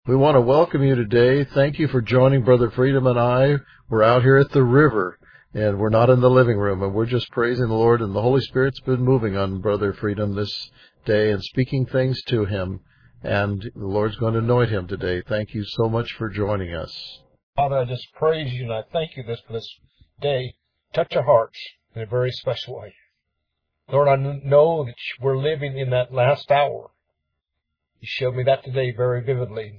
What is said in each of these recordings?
We want to welcome you today. Thank you for joining Brother Freedom and I. We're out here at the river, and we're not in the living room, and we're just praising the Lord, and the Holy Spirit's been moving on Brother Freedom this day and speaking things to him, and the Lord's going to anoint him today. Thank you so much for joining us. Father, I just praise you, and I thank you for this day. Touch our hearts in a very special way. Lord, I know that we're living in that last hour. You showed me that today very vividly.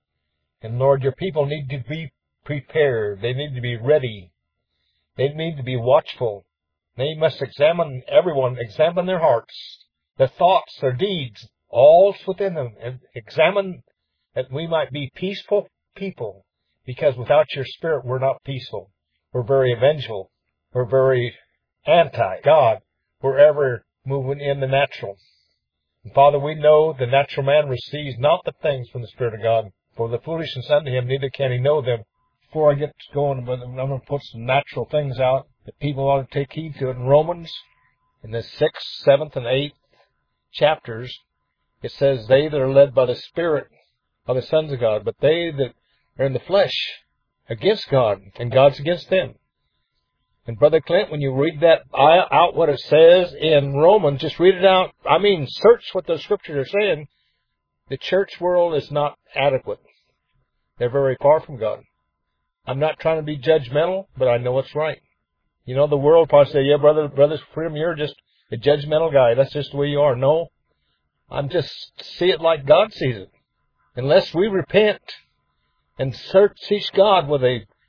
And Lord, your people need to be prepared. They need to be ready. They need to be watchful. They must examine their hearts, their thoughts, their deeds, all's within them, and examine that we might be peaceful people. Because without your Spirit, we're not peaceful. We're very vengeful. We're very anti-God. We're ever moving in the natural. And Father, we know the natural man receives not the things from the Spirit of God. For the foolishness unto him, neither can he know them. Before I get going, I'm going to put some natural things out that people ought to take heed to. In Romans, in the 6th, 7th, and 8th chapters, it says, they that are led by the Spirit are the sons of God, but they that are in the flesh against God, and God's against them. And Brother Clint, when you read that out, what it says in Romans, just read it out. I mean, search what the scriptures are saying. The church world is not adequate. They're very far from God. I'm not trying to be judgmental, but I know it's right. You know, the world probably say, yeah, Brother Freedom, you're just a judgmental guy. That's just the way you are. No, I'm just see it like God sees it. Unless we repent and seek God with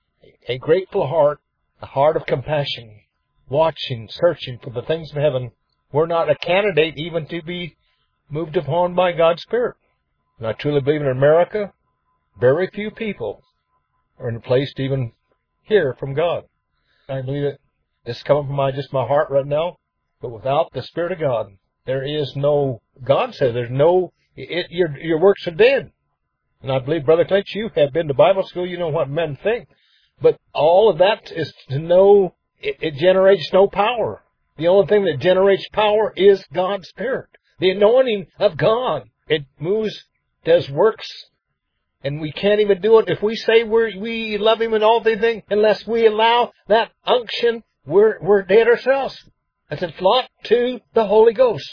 a grateful heart, a heart of compassion, watching, searching for the things of heaven, we're not a candidate even to be moved upon by God's Spirit. And I truly believe in America, very few people are in a place to even hear from God. I believe that this is coming from my heart right now, but without the Spirit of God, there is no, God says there's no, your works are dead. And I believe, Brother Clint, you have been to Bible school, you know what men think. But all of that is to know it generates no power. The only thing that generates power is God's Spirit. The anointing of God. It moves, does works, and we can't even do it. If we say we love Him and all these things, unless we allow that unction, we're dead ourselves. That's a lot to the Holy Ghost.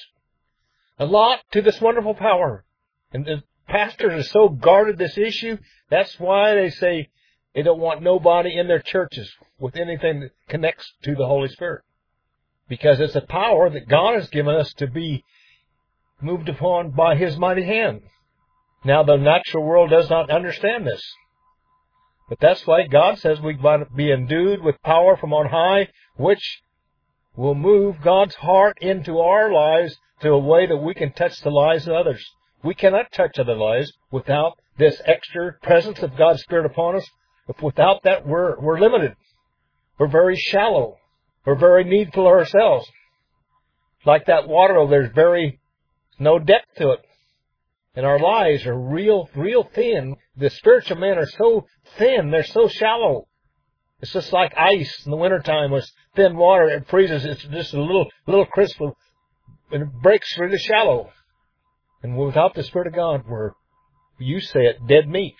A lot to this wonderful power. And the pastors are so guarded this issue, that's why they say they don't want nobody in their churches with anything that connects to the Holy Spirit. Because it's a power that God has given us to be moved upon by His mighty hand. Now, the natural world does not understand this. But that's why God says we might be endued with power from on high, which will move God's heart into our lives to a way that we can touch the lives of others. We cannot touch other lives without this extra presence of God's Spirit upon us. If without that, we're limited. We're very shallow. We're very needful of ourselves. Like that water, there's no depth to it. And our lives are real thin. The spiritual men are so thin, they're so shallow. It's just like ice in the wintertime with thin water. It freezes. It's just a little crisp, and it breaks really shallow. And without the Spirit of God, we're, you say it, dead meat.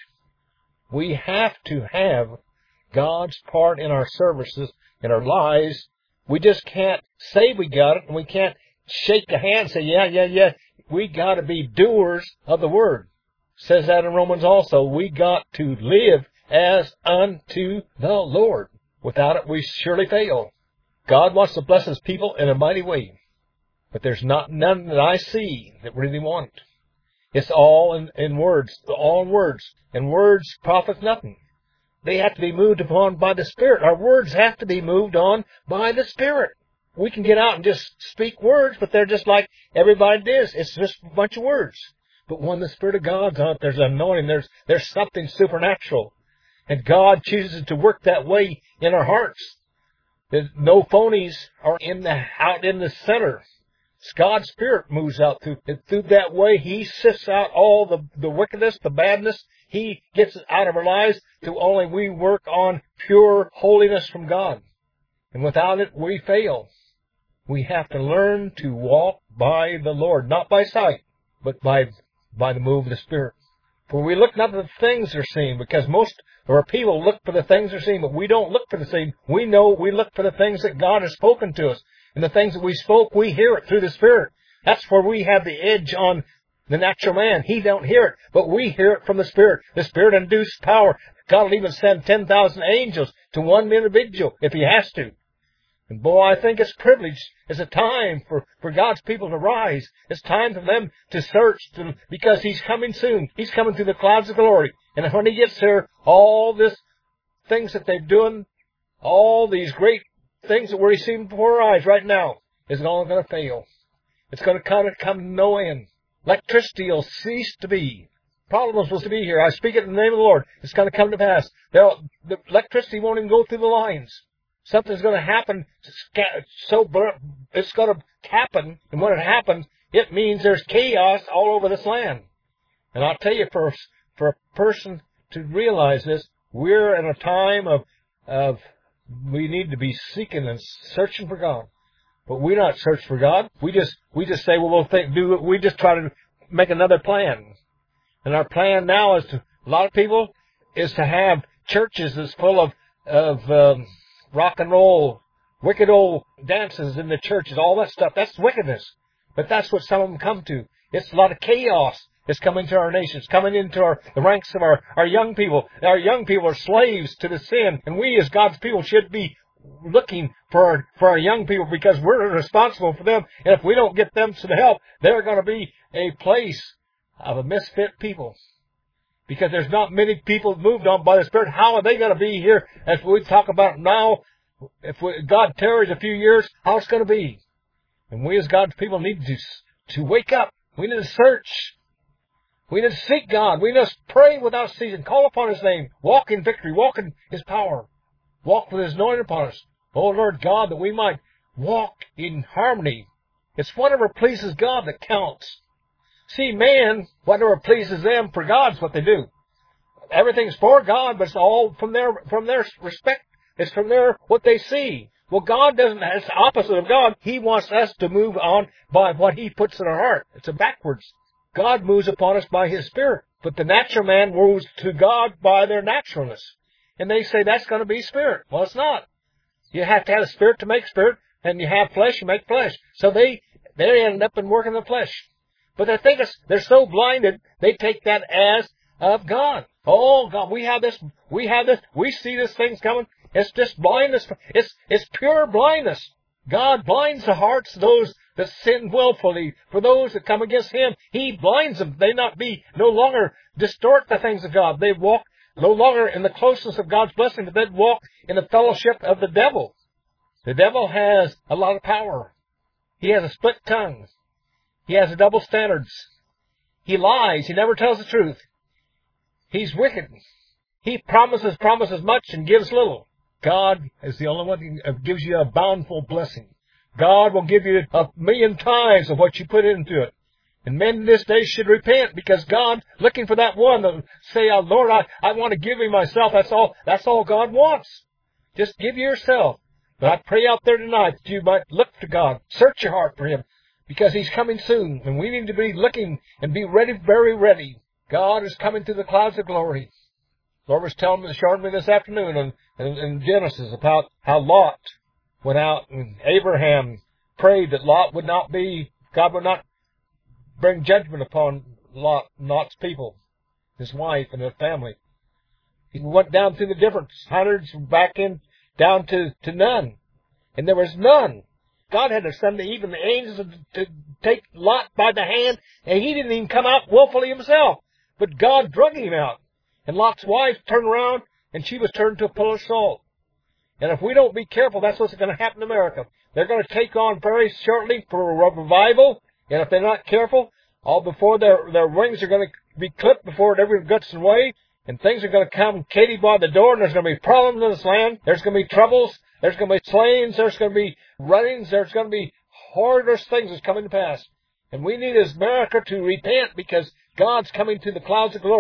We have to have God's part in our services, in our lives. We just can't say we got it, and we can't shake the hand and say, yeah. We got to be doers of the Word. It says that in Romans also. We got to live as unto the Lord. Without it, we surely fail. God wants to bless His people in a mighty way. But there's none that I see that really want it. It's all in words. All in words. And words profit nothing. They have to be moved upon by the Spirit. Our words have to be moved on by the Spirit. We can get out and just speak words, but they're just like everybody does. It's just a bunch of words. But when the Spirit of God's on it, there's anointing. There's something supernatural. And God chooses to work that way in our hearts. There's no phonies are out in the center. God's Spirit moves out through that way. He sifts out all the wickedness, the badness. He gets it out of our lives to only we work on pure holiness from God. And without it, we fail. We have to learn to walk by the Lord, not by sight, but by the move of the Spirit. For we look not at the things that are seen, because most of our people look for the things that are seen, but we don't look for the seen. We know we look for the things that God has spoken to us. And the things that we spoke, we hear it through the Spirit. That's where we have the edge on the natural man. He don't hear it, but we hear it from the Spirit. The Spirit-induced power. God will even send 10,000 angels to one individual if He has to. And boy, I think it's privileged. It's a time for God's people to rise. It's time for them to search, because He's coming soon. He's coming through the clouds of glory. And when He gets there, all this things that they're doing, all these great things that we're receiving before our eyes right now, is all going to fail. It's going to come to no end. Electricity will cease to be. Problem is supposed to be here. I speak it in the name of the Lord. It's going to come to pass. The electricity won't even go through the lines. Something's going to happen, so it's going to happen, and when it happens, it means there's chaos all over this land. And I'll tell you, for a person to realize this, we're in a time of we need to be seeking and searching for God. But we not search for God. We just say, well, we just try to make another plan. And our plan now is a lot of people is to have churches that's full of rock and roll, wicked old dances in the churches, all that stuff. That's wickedness. But that's what some of them come to. It's a lot of chaos that's coming to our nation. It's coming into the ranks of our young people. Our young people are slaves to the sin, and we as God's people should be looking for our young people, because we're responsible for them. And if we don't get them some help, they're going to be a place of a misfit people. Because there's not many people moved on by the Spirit. How are they going to be here as we talk about now? If God tarries a few years, how it's going to be? And we as God's people need to wake up. We need to search. We need to seek God. We need to pray without ceasing. Call upon His name. Walk in victory. Walk in His power. Walk with His anointing upon us. Oh, Lord God, that we might walk in harmony. It's whatever pleases God that counts. See, man, whatever pleases them for God's what they do. Everything's for God, but it's all from their respect. It's from what they see. Well, God doesn't, it's the opposite of God. He wants us to move on by what He puts in our heart. It's a backwards. God moves upon us by His Spirit. But the natural man moves to God by their naturalness. And they say that's going to be spirit. Well, it's not. You have to have a spirit to make spirit, and you have flesh, you make flesh. So they end up in working the flesh. But they think they're so blinded, they take that as of God. Oh, God, we have this, we see this thing's coming. It's just blindness. It's pure blindness. God blinds the hearts of those that sin willfully. For those that come against Him, He blinds them. They no longer distort the things of God. They walk no longer in the closeness of God's blessing, but they walk in the fellowship of the devil. The devil has a lot of power. He has a split tongue. He has a double standards. He lies. He never tells the truth. He's wicked. He promises much and gives little. God is the only one who gives you a bountiful blessing. God will give you 1,000,000 times of what you put into it. And men in this day should repent, because God looking for that one to say, oh, Lord, I want to give Him myself. That's all God wants. Just give yourself. But I pray out there tonight that you might look to God. Search your heart for Him, because He's coming soon. And we need to be looking and be ready, very ready. God is coming through the clouds of glory. The Lord was showing me this afternoon in Genesis about how Lot went out, and Abraham prayed that God would not bring judgment upon Lot's people, his wife and his family. He went down through the different hundreds, down to none. And there was none. God had to send even the angels to take Lot by the hand, and he didn't even come out willfully himself. But God drug him out. And Lot's wife turned around, and she was turned to a pillar of salt. And if we don't be careful, that's what's going to happen in America. They're going to take on very shortly for a revival, and if they're not careful, all before their wings are going to be clipped before it ever gets away, and things are going to come Katie by the door, and there's going to be problems in this land. There's going to be troubles. There's going to be slayings. There's going to be runnings. There's going to be horrendous things that's coming to pass. And we need as America to repent, because God's coming to the clouds of glory.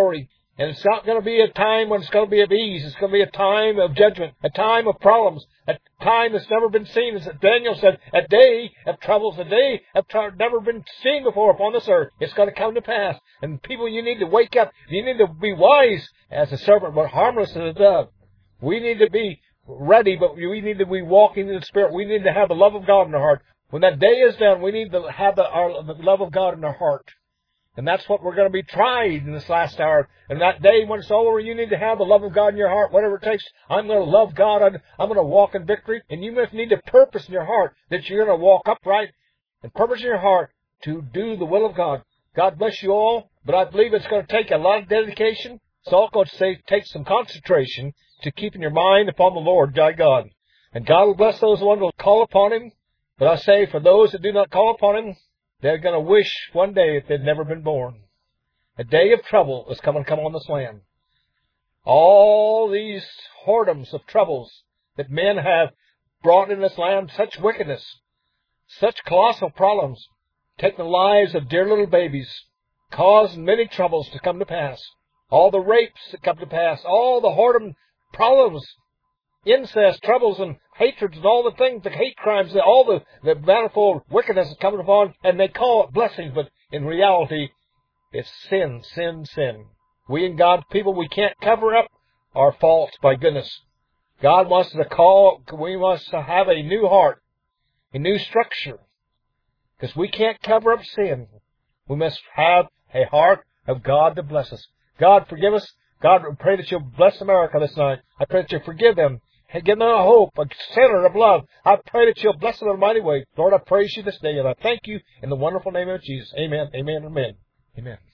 And it's not going to be a time when it's going to be of ease. It's going to be a time of judgment, a time of problems, a time that's never been seen. As Daniel said, a day of troubles, a day of never been seen before upon this earth. It's going to come to pass. And people, you need to wake up. You need to be wise as a serpent, but harmless as a dove. We need to be ready, but we need to be walking in the Spirit. We need to have the love of God in our heart. When that day is done, we need to have the love of God in our heart. And that's what we're going to be tried in this last hour. And that day when it's over, you need to have the love of God in your heart, whatever it takes. I'm going to love God. I'm going to walk in victory. And you must need to purpose in your heart that you're going to walk upright and purpose in your heart to do the will of God. God bless you all. But I believe it's going to take a lot of dedication. It's all going to take some concentration to keeping your mind upon the Lord, thy God. And God will bless those who want to call upon Him. But I say, for those that do not call upon Him, they're going to wish one day that they'd never been born. A day of trouble is coming to come on this land. All these whoredoms of troubles that men have brought in this land, such wickedness, such colossal problems, taking the lives of dear little babies, causing many troubles to come to pass. All the rapes that come to pass, all the whoredom problems, incest, troubles, and hatreds, and all the things, the hate crimes, all the manifold wickedness that's coming upon, and they call it blessings, but in reality, it's sin, sin, sin. We in God's people, we can't cover up our faults, by goodness. God wants we must have a new heart, a new structure, because we can't cover up sin. We must have a heart of God to bless us. God, forgive us. God, I pray that you'll bless America this night. I pray that you'll forgive them. Give them a hope, a center of love. I pray that you'll bless them in a mighty way. Lord, I praise you this day, and I thank you in the wonderful name of Jesus. Amen, amen, amen. Amen.